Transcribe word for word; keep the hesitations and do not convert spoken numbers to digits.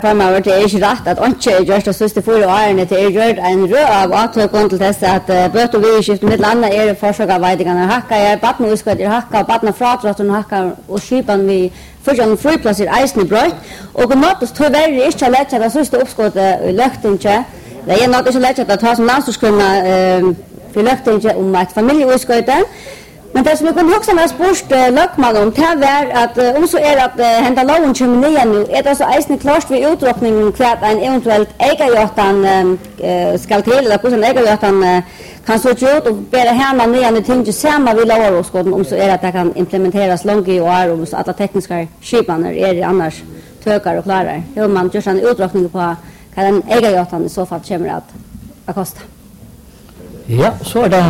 Framöver det är inte rätt att inte är just det sista fyra åren det är gjort en rö av avtryck till dess att böt och vidskiftet med landa är forskarvärdingarna hacka är barn och ska det hacka barn fratrotten hacka och skipan vi för en friplats i isen bröt och något tyvärr inte lätt att sista uppskott löktinge det är något inte lätt att ta som landskunna för löktinge om ett familjeutskottet. Men det som jag kunde också ha spurt uh, Lökman om det var att uh, om så är att uh, hända loven kommer ner nu är det så eisen klart vid utdrottningen för att en eventuellt ägargötan uh, ska till eller hur en ägargötan uh, kan så ut och bära hemma ner i ting samma vid lovarskåden om så är att det kan implementeras långt i år och så alla tekniska skipaner är det annars tökar och klarar. Hur man gör en utdrottning på vad en ägargötan i så fall kommer att, att kosta. Ja, så är det.